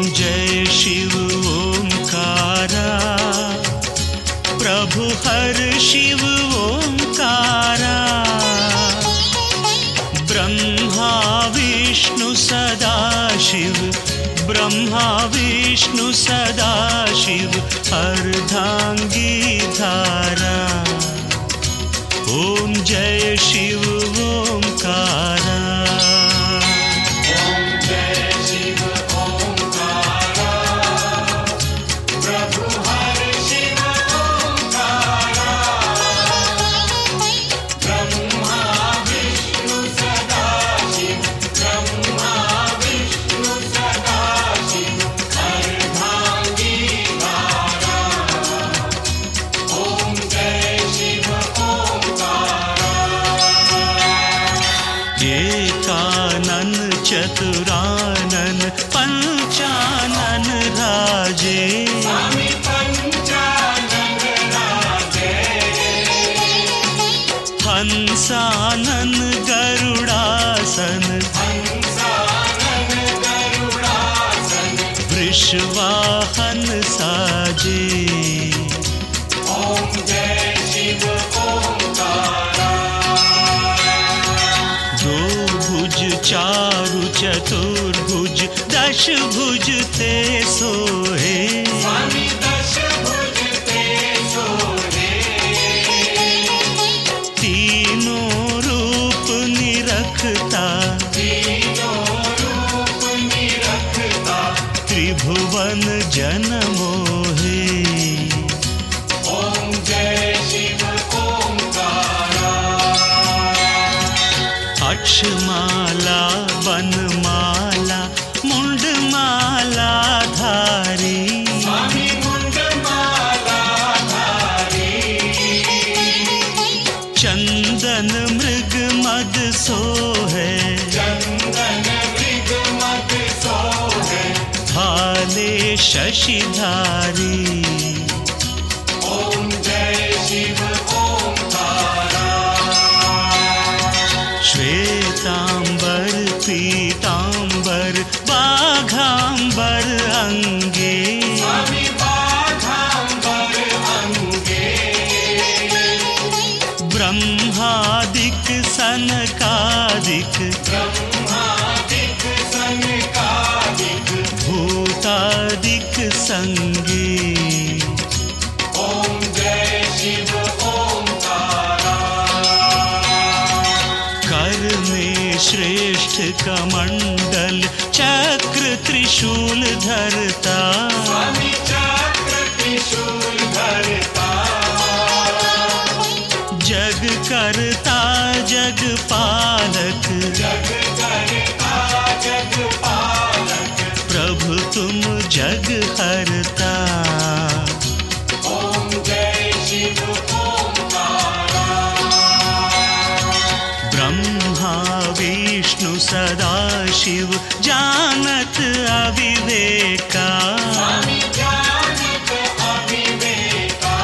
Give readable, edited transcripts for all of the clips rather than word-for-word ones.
जय शिव ओंकारा, प्रभु हर शिव ओंकारा। ब्रह्मा विष्णु सदाशिव, ब्रह्मा विष्णु सदाशिव अर्धांगी धारा। ओम जय शिव ओंकारा। एकानन चतुरानन पंचानन राजे, स्वामी पंचानन राजे। हंसानन गरुड़ासन, हंसानन गरुड़ासन। वृषवाहन साजे। ओम जय शिव ओंकारा। दो भुज चारु चतुर्भुज, दश भुज ते सोहे, स्वामी दश भुज ते सोहे। तीनों रूप निरखता, तीनों रूप निरखता। त्रिभुवन जन मोहे। ओम जय शिव ओंकारा। अक्षमाला वनमाला मुंडमाला धारी, स्वामी मुंडमाला धारी। चंदन मृग मद सोहे, चंदन मृग मद सोहे। भाले शशिधारी। ओम जय शिव ओंकारा। श्वेतांबर पीतांबर बाघांबर अंगे, स्वामी बाघांबर अंगे। ब्रह्मादिक सनकादिक, ब्रह्मादिक सनकादिक। भूतादिक संगे। ओम जय शिव ओंकारा। कर में श्रेष्ठ कमंडल चक्र त्रिशूल धरता, स्वामी चक्र त्रिशूल धरता। जग करता जग पालक, जग करता जग पालक। प्रभु तुम जग हरता। ओम जय शिव ओंकारा। ब्रह्मा विष्णु सदाशिव जानत अविवेका, स्वामी जानत अविवेका।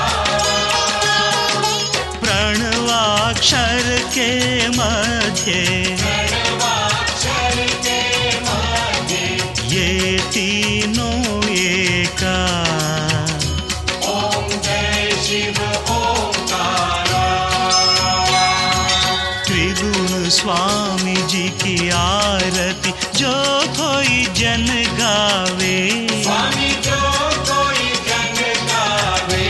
प्रणवाक्षर के मध्य, प्रणवाक्षर के मध्य। ये तीनों एका। ओम जय शिव ओंकारा। त्रिगुण स्वामी जी की आरती जो कोई जन गावे, स्वामी जो कोई जन गावे।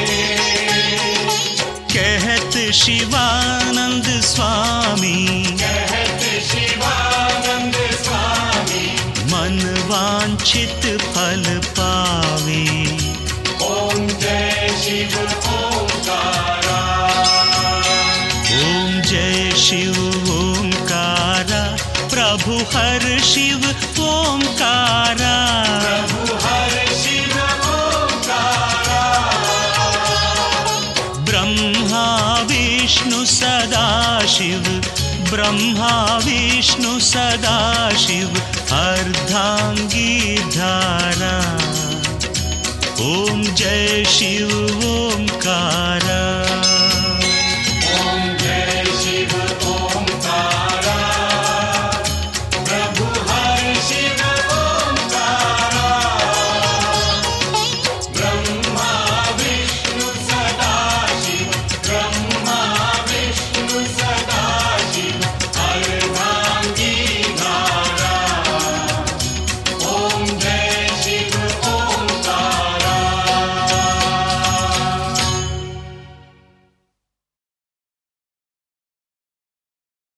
कहत शिवानंद स्वामी, कहत शिवानंद स्वामी। मन वांछित फल पावे। ओम जय शिव ओंकारा। ओम जय शिव ओंकारा, प्रभु हर शिव ओंकारा। प्रभु हर शिव ओंकारा। ब्रह्मा विष्णु सदाशिव, ब्रह्मा विष्णु सदाशिव अर्धांगी धारा। ओम जय शिव ओंकारा।